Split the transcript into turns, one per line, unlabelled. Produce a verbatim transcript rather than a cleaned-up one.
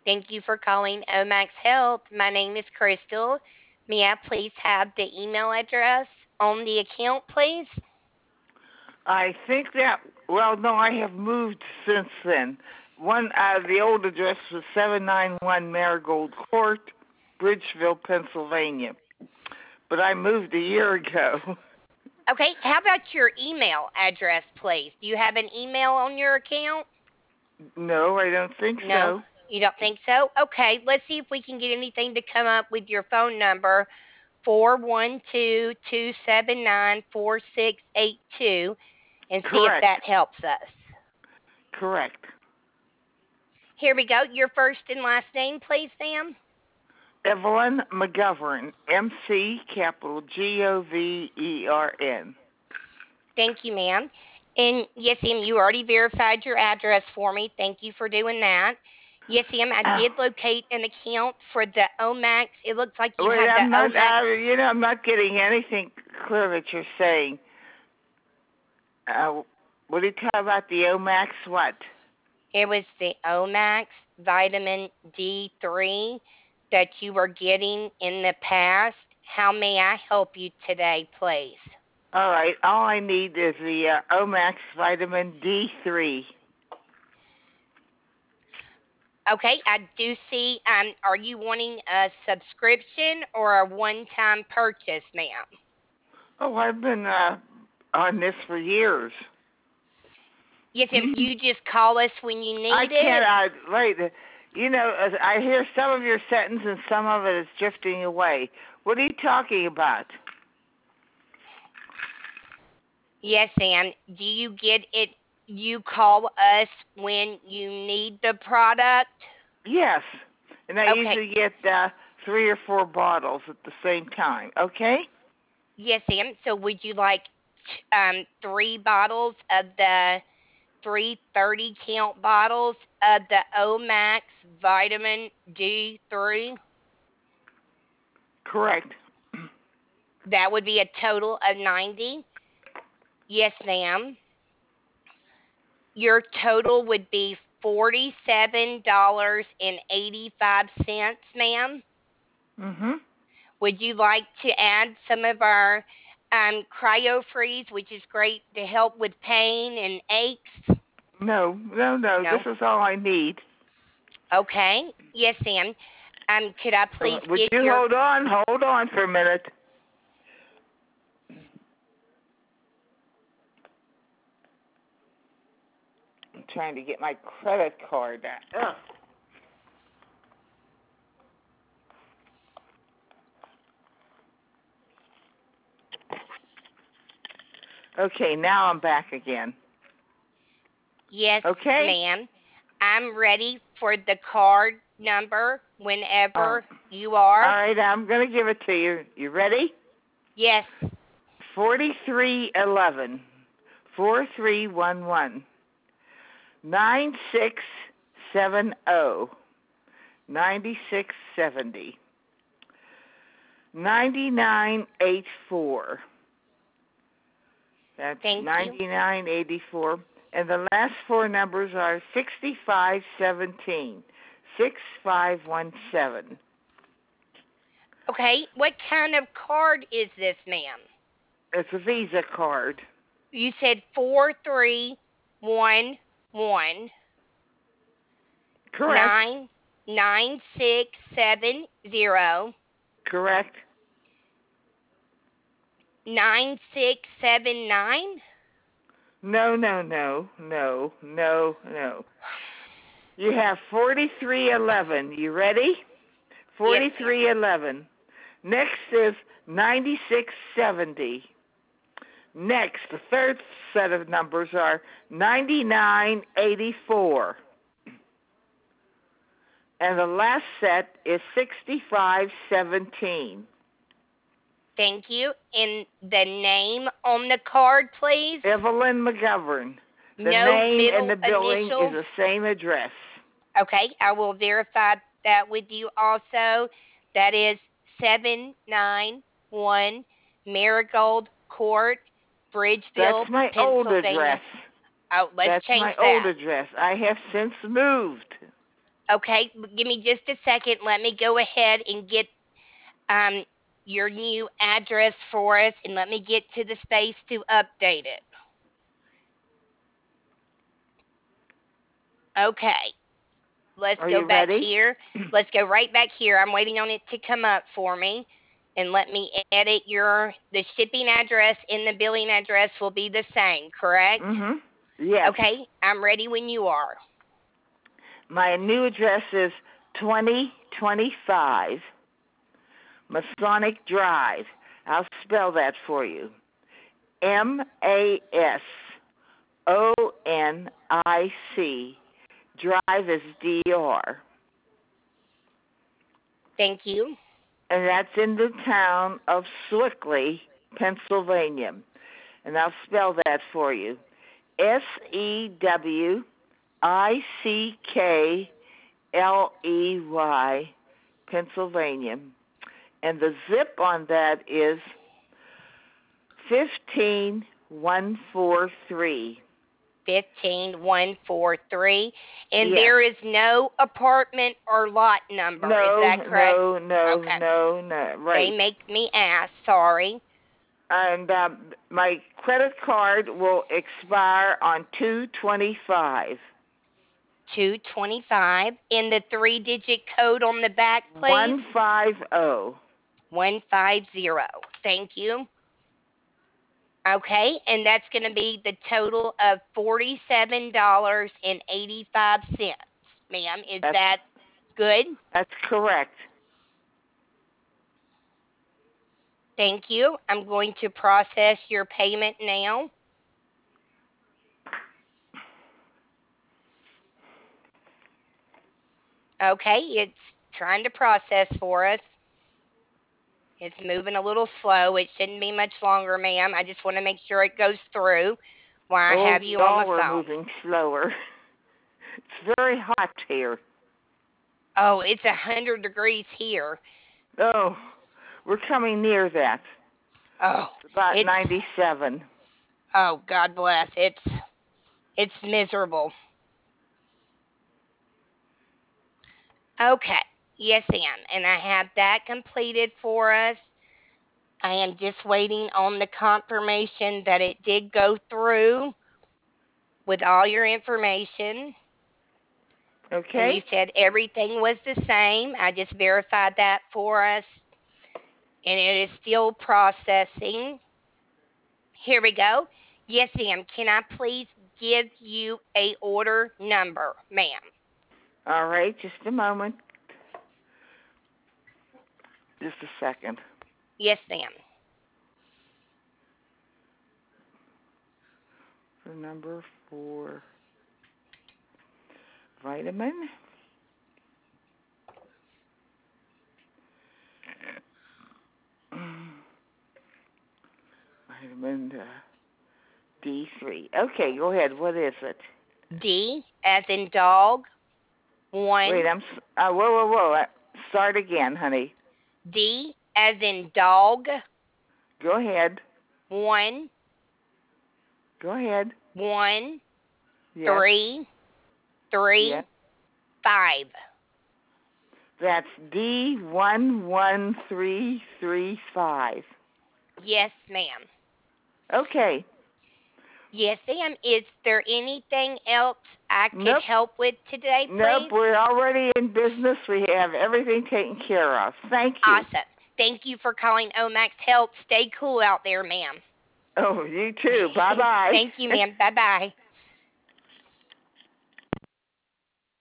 Thank you for calling Omax Health. My name is Crystal. May I please have the email address on the account, please?
I think that, well, no, I have moved since then. One, uh, the old address was seven ninety-one Marigold Court, Bridgeville, Pennsylvania. But I moved a year ago.
Okay, how about your email address, please? Do you have an email on your account?
No, I don't think
No,
so.
you don't think so? Okay, let's see if we can get anything to come up with your phone number, four one two, two seven nine, four six eight two, and see if
Correct.
that helps us.
Correct.
Here we go. Your first and last name, please, Sam.
Evelyn McGovern, M C capital G O V E R N.
Thank you, ma'am. And yes, Sam, you already verified your address for me. Thank you for doing that. Yes, Sam, I did locate an account for the Omax. It looks like you
Wait,
have the
I'm not.
Omax.
Uh, you know, I'm not getting anything clear that you're saying. Uh, what are you talking about? The Omax? What?
It was the Omax vitamin D three that you were getting in the past. How may I help you today, please?
All right. All I need is the uh, Omax vitamin D three.
Okay, I do see. Um, are you wanting a subscription or a one-time purchase, ma'am?
Oh, I've been uh, on this for years.
Yes, ma'am. You just call us when you
I
need
can't.
it.
Uh, wait. uh, You know, uh, I hear some of your sentence and some of it is drifting away. What are you talking about?
Yes, ma'am. Do you get it? You call us when you need the product.
Yes, and I
Okay.
usually get uh, three or four bottles at the same time. Okay.
Yes, ma'am. So would you like um three bottles of the three thirty count bottles of the Omax vitamin D three?
Correct.
That would be a total of ninety. Yes, ma'am. Your total would be forty-seven dollars and eighty-five cents, ma'am.
Mhm.
Would you like to add some of our um, cryo freeze, which is great to help with pain and aches?
No, no, no. This
No.
is all I need.
Okay. Yes, Sam. Um, could I
Uh,
please
would
get
you
your?
hold on? Hold on for a minute. I'm trying to get my credit card out. Ugh. Okay, now I'm back again.
Yes,
Okay?
ma'am. I'm ready for the card number
Uh,
whenever you
all
are.
right, I'm going to give it to you. You ready?
Yes.
Forty-three eleven, four three one one, nine six seven zero, ninety six seventy, ninety nine eight four. That's
Thank you.
ninety-nine eighty-four. And the last four numbers are sixty-five seventeen, six five one seven.
Okay. What kind of card is this, ma'am?
It's a Visa card.
You said four three one one
Correct.
nine nine six seven zero
Correct.
nine six seven nine.
No, no, no, no, no, no. You have forty-three eleven. You ready?
Yes, ma'am.
forty-three eleven. Next is ninety-six seventy. Next, the third set of numbers are ninety-nine eighty-four. And the last set is sixty-five seventeen.
Thank you. And the name on the card, please.
Evelyn McGovern. The
No
name and
middle
the billing is
initial.
the same address.
Okay, I will verify that with you also. That is seven nine one Marigold Court,
That's
Bridgeville,
my old
Pennsylvania.
address.
Oh, let's
That's
change
my old
that.
address. I have since moved.
Okay, give me just a second. Let me go ahead and get um, your new address for us, and let me get to the space to update it. Okay, let's
Are
go
you
back
ready?
here. Let's go right back here. I'm waiting on it to come up for me. And let me edit your, the shipping address and the billing address will be the same, correct?
Mm-hmm. Yes.
Okay, I'm ready when you are.
My new address is twenty twenty-five Masonic Drive. I'll spell that for you. M A S O N I C. Drive is D R.
Thank you.
And that's in the town of Sewickley, Pennsylvania. And I'll spell that for you. S E W I C K L E Y, Pennsylvania. And the zip on that is fifteen one forty-three.
fifteen one forty-three. And
Yes.
there is no apartment or lot number. Is
No,
that correct?
no, no,
Okay.
no, no.
They
Right.
make me ask. Sorry.
And um, my credit card will expire on two twenty-five.
two twenty-five. And the three digit code on the back,
one
please.
fifty.
one fifty. Thank you. Okay. And that's going to be the total of forty-seven dollars and eighty-five cents. Ma'am, is
That's
that good?
that's correct.
Thank you. I'm going to process your payment now. Okay, it's trying to process for us. It's moving a little slow. It shouldn't be much longer, ma'am. I just want to make sure it goes through while I
Oh,
have
we
you on the
all are
phone.
moving slower. It's very hot here.
Oh, it's a hundred degrees here.
Oh, we're coming near that.
Oh,
It's about
it's
ninety-seven.
oh God bless. It's it's miserable. Okay. Yes, ma'am. And I have that completed for us. I am just waiting on the confirmation that it did go through with all your information. And
Okay?
you said everything was the same. I just verified that for us. And it is still processing. Here we go. Yes, ma'am. Can I please give you a order number, ma'am?
All right, just a moment. Just a second.
Yes, ma'am.
The number for vitamin. Vitamin uh, D three. Okay, go ahead. What is it?
D as in dog.
Wait,
One.
I'm. Uh, whoa, whoa, whoa. Uh, Start again, honey.
D as in dog.
Go ahead.
One.
Go ahead.
One.
Yes.
Three.
Yes.
Three. Five.
That's D one one three three five.
Yes, ma'am.
Okay.
Yes, ma'am. Is there anything else I could
Nope.
help with today,
Nope.
please?
We're already in business. We have everything taken care of. Thank you.
Awesome. Thank you for calling Omax Health. Stay cool out there, ma'am.
Oh, you too. Bye bye.
Thank you, ma'am. Bye bye.